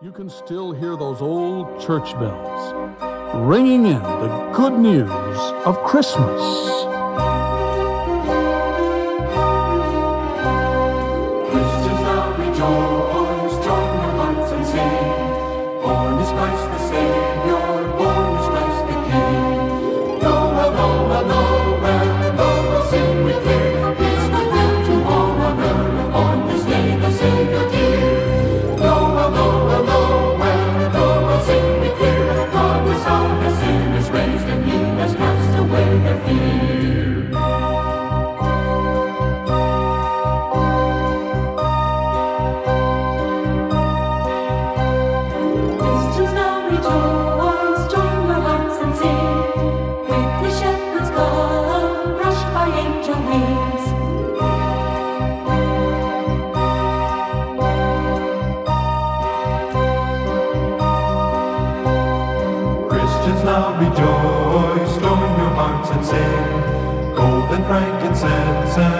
You can still hear those old church bells ringing in the good news of Christmas. Christians now rejoice, join your hearts and sing. Born is Christ the Savior, born is Christ the King. Noel, Noel, Noel, Noel, sing we clear. His good will to all on earth, on this day the Savior dear. Noel, Noel, Noel, Noel, sing we clear. God the Son has sinners raised, and He has cast away their fear. Christians now rejoice, join your hearts and sing. Quickly shepherds come, rushed by angel wings. Christians now rejoice, join your hearts and sing. Gold and frankincense and